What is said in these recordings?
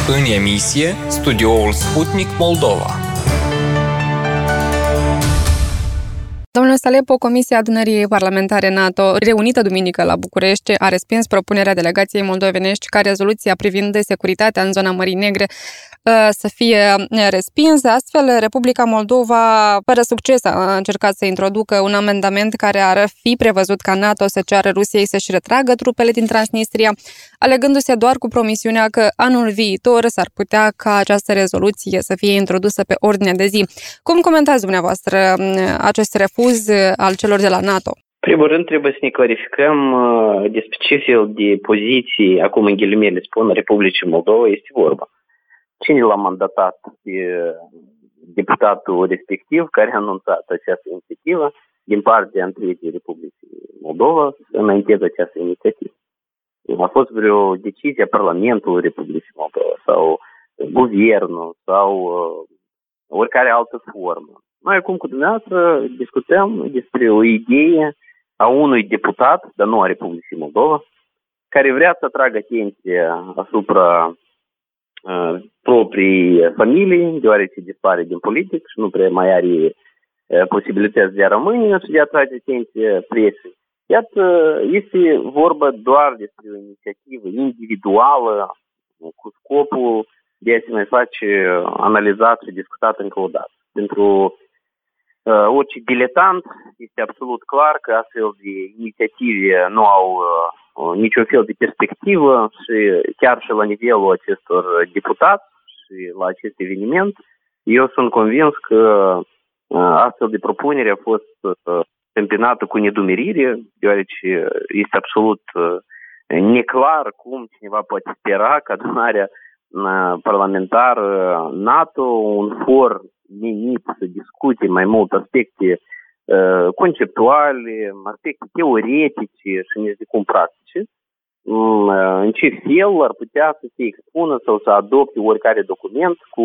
În emisie, studioul Sputnik Moldova. Domnule Stalepo, Comisia Adunării Parlamentare NATO, reunită duminică la București, a respins propunerea delegației moldovenești ca rezoluția privind securitatea în zona Mării Negre să fie respinsă. Astfel, Republica Moldova, fără succes, a încercat să introducă un amendament care ar fi prevăzut ca NATO să ceară Rusiei să-și retragă trupele din Transnistria, alegându-se doar cu promisiunea că anul viitor s-ar putea ca această rezoluție să fie introdusă pe ordinea de zi. Cum comentați dumneavoastră acest refuz al celor de la NATO? În primul rând, trebuie să ne clarificăm despre ce fel de poziții, acum în ghilimele spun, Republicii Moldova este vorba. Cine l-a mandatat pe deputatul respectiv care a anunțat această inițiativă din partea întregii Republicii Moldova să înainteze această inițiativă? A fost vreo decizie a Parlamentului Republicii Moldova sau guvernul sau oricare altă formă. Noi acum cu dumneavoastră discutăm despre o idee a unui deputat, dar nu a Republicii Moldova, care vrea să atragă atenția asupra proprii familii, deoarece dispare din politic și nu prea mai are posibilități de a rămâne și de a atrage atenție presei. Iată, este vorba doar despre o inițiativă individuală cu scopul de a se mai face analizat și discutat încă o dată. Pentru orice diletant este absolut clar că astfel de inițiative nu au niciun fel de perspectivă și chiar și la nivelul acestor deputați și la acest eveniment, eu sunt convins că astfel de propunere a fost întâmpinată cu nedumerire, deoarece este absolut neclar cum cineva poate spera că adunarea parlamentară NATO, un for menit să discute mai mult aspecte conceptuale, aspecte teoretice și nici de cum practice, în ce fel ar putea să se expună sau să adopte oricare document cu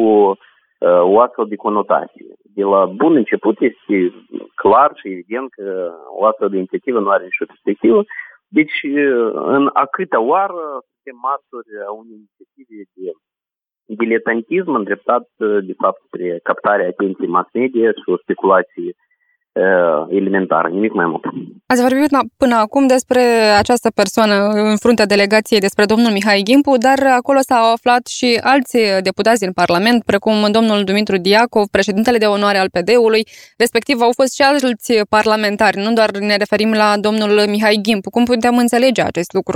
o astfel de conotație. De la bun început este clar și evident că o astfel de inițiativă nu are nicio perspectivă. Deci, în a câta oară suntem martori a unei inițiative de diletantism îndreptat, de fapt, spre captarea atenției mass media și o speculație elementară, nimic mai mult. Ați vorbit până acum despre această persoană în fruntea delegației, despre domnul Mihai Gimpu, dar acolo s-au aflat și alți deputați din Parlament, precum domnul Dumitru Diacov, președintele de onoare al PD-ului, respectiv au fost și alți parlamentari, nu doar ne referim la domnul Mihai Gimpu. Cum putem înțelege acest lucru?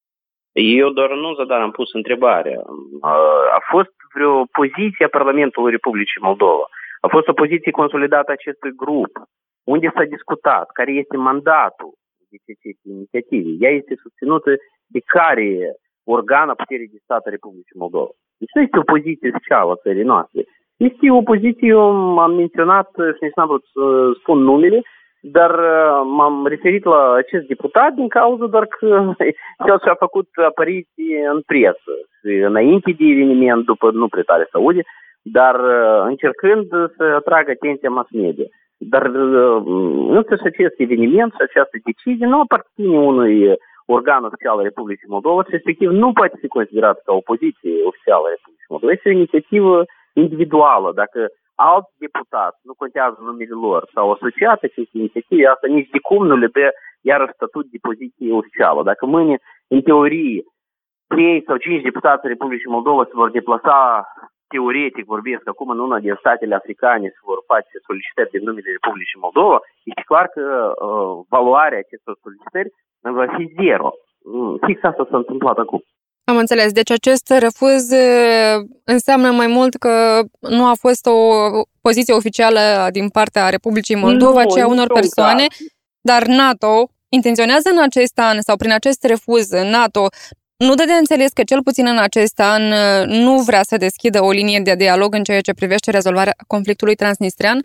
Eu doar în zadar am pus întrebarea. A fost vreo poziție a Parlamentului Republicii Moldova? A fost o poziție consolidată a acestui grup? Unde s-a discutat? Care este mandatul acestei inițiative? Ea este susținută de care organ a puterii de stat a Republicii Moldova? Deci nu este o poziție specială a țării noastre. Este o poziție, eu am menționat și nici n-am vrut să spun numele, dar m-am referit la acest deputat din cauza doar că el și-a făcut apariție în presă. Și înainte de eveniment, după nu prea tare se aude, dar încercând să atragă atenția mass media. Dar însă și acest eveniment și această decizie nu aparține unui organ oficial al Republicii Moldova și respectiv nu poate fi considerat ca o poziție oficială a Republicii Moldova. Este o inițiativă individuală. Dacă alți deputați, nu contează numele lor, s-au asociat aceste inițiative, asta nici de cum nu le dă iarăși statut de poziție oficială. Dacă mâine, în teorie, 3 sau 5 deputați ai Republicii Moldova se vor deplasa, teoretic vorbesc acum în una din statele africane, se vor face solicitări din numele Republicii Moldova, este clar că valoarea acestor solicitări va fi zero. Fix asta s-a întâmplat acum. Am înțeles. Deci acest refuz înseamnă mai mult că nu a fost o poziție oficială din partea Republicii Moldova, ci a unor persoane, dar NATO intenționează în acest an sau prin acest refuz NATO nu dă de înțeles că cel puțin în acest an nu vrea să deschidă o linie de dialog în ceea ce privește rezolvarea conflictului transnistrian?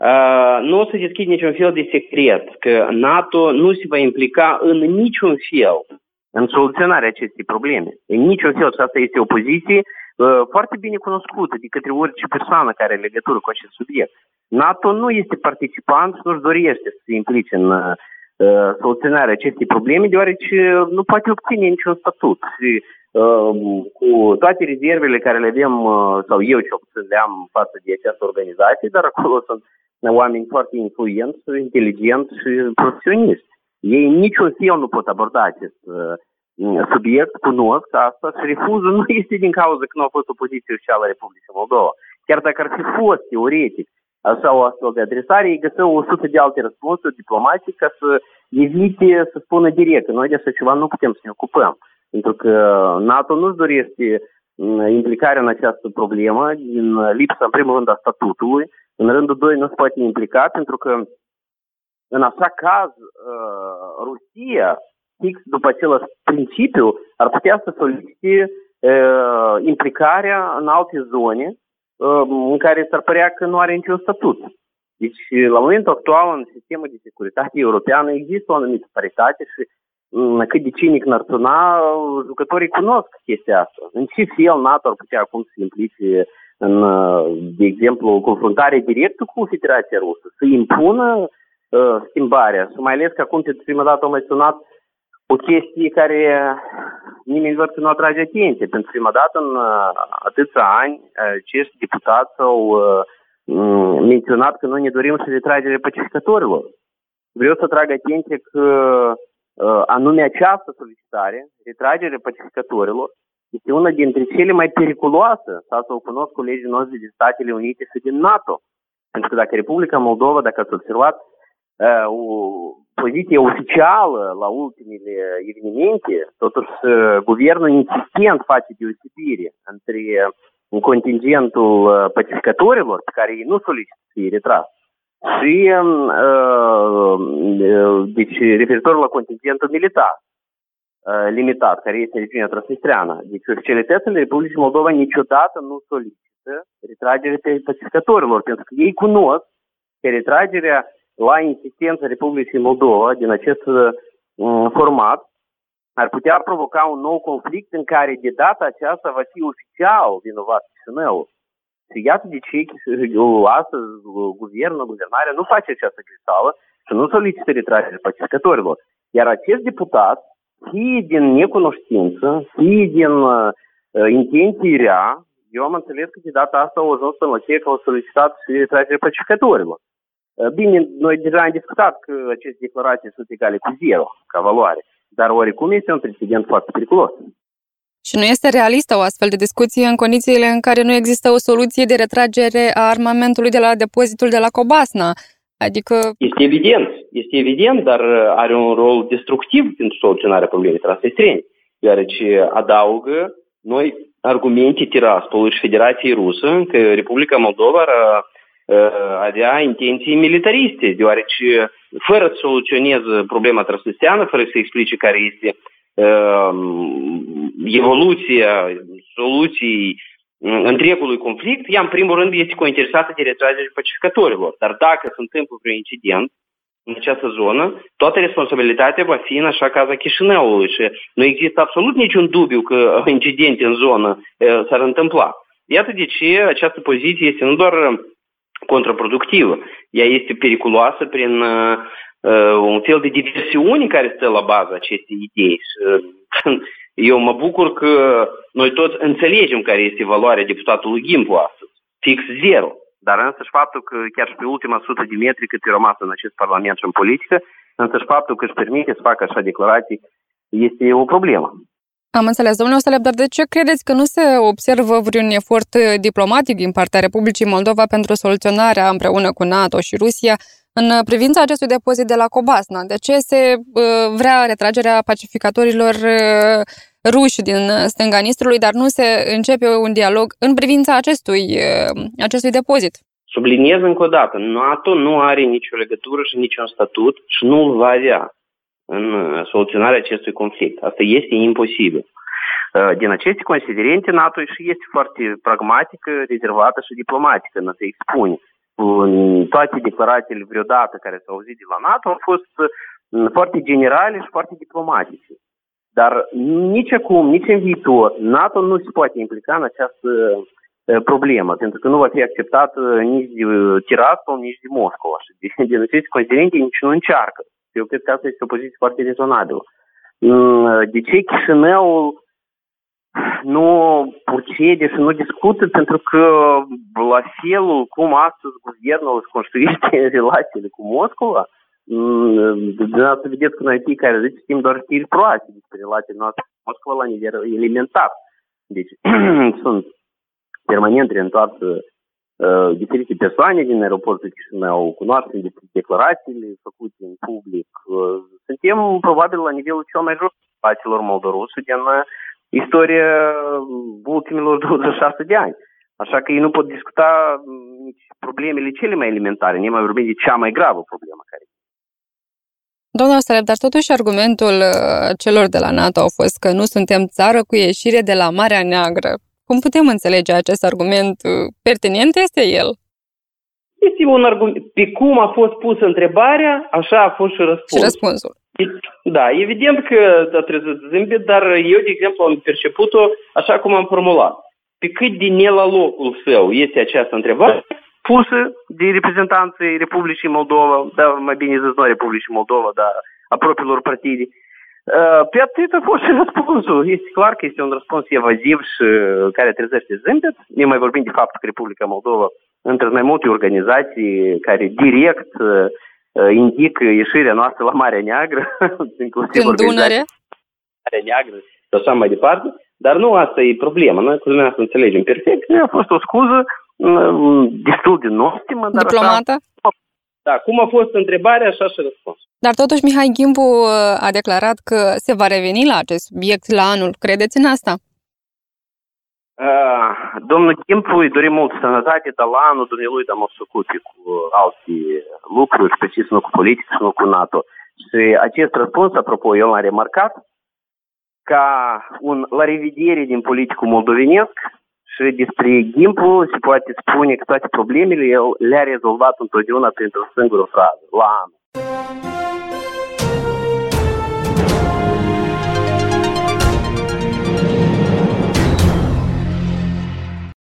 Nu o să deschid niciun fel de secret, că NATO nu se va implica în niciun fel în soluționarea acestei probleme. În niciun fel, și asta este o poziție foarte bine cunoscută de către orice persoană care are legătură cu acest subiect. NATO nu este participant și nu-și dorește să se implice în soluționarea acestei probleme, deoarece nu poate obține niciun statut. Și cu toate rezervele care le avem, sau eu ce le-am față de această organizație, dar acolo sunt oameni foarte influenți, inteligenți și profesioniști. Ei niciun fel nu pot aborda acest subiect, cunosc asta și refuzul nu este din cauza că nu a fost o poziție oficială a Republicii Moldova. Chiar dacă ar fi fost teoretic așa o astfel de adresare, ei găseau 100 de alte răspunsuri diplomatice ca să evite să spună direct că noi de așa ceva nu putem să ne ocupăm. Pentru că NATO nu-și dorește implicarea în această problemă din lipsa, în primul rând, a statutului. În rândul doi, nu se poate implica pentru că în așa caz Rusia, fix după același principiu, ar putea să solicite implicarea în alte zone în care s-ar părea că nu are niciun statut. Deci, la momentul actual, în sistemul de securitate europeană există o anumită paritate și cât de cinic n-ar suna, jucătorii cunosc chestia asta. În ce fel NATO ar putea acum să se implice în, de exemplu, confruntare directă cu Federația Rusă, să impună schimbarea. Și mai ales că acum, pentru prima dată, au mai sunat o chestie care nimeni văd că nu atrage atenție. Pentru prima dată, în atâția ani, acești deputați au menționat că noi ne dorim și retragerea pacificatorilor. Vreau să atrag atenție că anume această solicitare, retragerea pacificatorilor, este una dintre cele mai periculoase, sau să o cunosc colegii noștri din Statele Unite și din NATO. Pentru că dacă Republica Moldova, dacă ați observat, o poziție oficială la ultimele evenimente, totuși guvernul insistent face deosebire între contingentul pacificatorilor, pe care ei nu solicită să fie retras, și deci referitor la contingentul militar limitat, care este regiunea transnistreană. Deci oficialitățile Republicii Moldova niciodată nu solicită retragerea pacificatorilor, pentru că ei cunosc că retragerea la insistența Republicii Moldova din acest format ar putea provoca un nou conflict în care de data aceasta va fi oficial vinovat Chișinăul. Și iată de ce astăzi guvernarea nu face această greșeală și nu solicită retragerea pacificatorilor. Iar acest deputat, fie din necunoștință, fie din intenție rea, eu am înțeles că de data asta au ajuns până la cei că au solicitat și retragerea pacificatorilor. Bine, noi deja am discutat că aceste declarații sunt egale cu zero ca valoare, dar oricum este un precedent foarte periculos. Și nu este realistă o astfel de discuție în condițiile în care nu există o soluție de retragere a armamentului de la depozitul de la Cobasna. Adică... Este evident, dar are un rol destructiv pentru soluționarea problemei transnistrene, deoarece adaugă noi argumente Tiraspolului și Federației Rusă că Republica Moldova avea intenții militariste, deoarece fără să soluționeze problema transnistreană, fără să explice care este evoluția soluției întregului conflict, ea în primul rând este cointeresată de retragerea pacificatorilor. Dar dacă se întâmplă vreun incident în această zonă, toată responsabilitatea va fi în așa caz a Chișinăului și nu există absolut niciun dubiu că incidente în zonă s-ar întâmpla. Iată de ce această poziție este nu doar contraproductivă, ea este periculoasă prin un fel de diversiune care stă la baza acestei idei. Eu mă bucur că noi toți înțelegem care este valoarea deputatului Gimpu astăzi. Fix zero. Dar însăși faptul că chiar și pe ultima 100 de metri cât e rămas în acest parlament și în politică, însăși faptul că își permite să facă așa declarații este o problemă. Am înțeles, domnule Ostalep, dar de ce credeți că nu se observă vreun efort diplomatic din partea Republicii Moldova pentru soluționarea împreună cu NATO și Rusia în privința acestui depozit de la Cobasna? De ce se vrea retragerea pacificatorilor ruși din stânga Nistrului, dar nu se începe un dialog în privința acestui depozit? Subliniez încă o dată, NATO nu are nicio legătură și niciun statut și nu îl va avea în soluționarea acestui conflict. Asta este imposibil. Din aceste considerente, NATO și este foarte pragmatică, rezervată și diplomatică, nu se expune. Toate declarațiile vreodată care s-au auzit de la NATO au fost foarte generale și foarte diplomatice. Dar nici acum, nici în viitor, NATO nu se poate implica în această problemă, pentru că nu va fi acceptat nici de Tiraspol, nici de Moscova. Și din aceste considerente nici nu încearcă. Eu cred că asta este o poziție foarte rezonabilă. De ce Chișinăul nu procede și nu discută, pentru că la felul cum astăzi guvernul își construiește relațiile cu Moscova, dumneavoastră vedeți că noi fiecare zi știm doar știri proaste despre relațiile noastre cu Moscova la nivel elementar. Deci sunt permanent reîntoarță diferite persoane din aeroportul Chișinău, cunoaștem despre declarațiile făcute în public. Suntem probabil la nivelul cel mai jos relațiilor moldoruși din istoria ultimilor 26 de ani. Așa că ei nu pot discuta nici problemele cele mai elementare, nu mai vorbim de cea mai gravă problemă care. Domnul Sălep, dar totuși argumentul celor de la NATO a fost că nu suntem țară cu ieșire de la Marea Neagră. Cum putem înțelege acest argument? Pertinent este el? Este un argument. Pe cum a fost pusă întrebarea, așa a fost și răspunsul. Și răspunsul. Da, evident că a trezit zâmbet, dar eu, de exemplu, am perceput-o așa cum am formulat. Pe cât de ne la locul său este această întrebare pusă de reprezentanții Republicii Moldova, dar mai bine zis nu a Republicii Moldova, dar a propriilor partide. Pe atât a fost și răspunsul. Este clar că este un răspuns evaziv și care trezește zâmbet. Ne mai vorbim de faptul că Republica Moldova între mai multe organizații care direct indică ieșirea noastră la Marea Neagră, inclusiv Dunăre, Marea Neagră și așa mai departe. Dar nu asta e problema. Noi cu dumneavoastră înțelegem perfect că a fost o scuză destul de nostimă. diplomată. Da, cum a fost întrebarea, așa și răspuns. Dar totuși Mihai Gimpu a declarat că se va reveni la acest subiect la anul. Credeți în asta? Domnul Gimpu îi dorim mult sănătate, dar la anul dumnealui dar mă ocupe cu alte lucruri, precis nu cu politică și nu cu NATO. Și acest răspuns, apropo, eu l-am remarcat, ca un la revedere din politicul moldovenesc și despre Gimpu se poate spune că toate problemele el le-a rezolvat întotdeauna printr-o singură frază, la anul.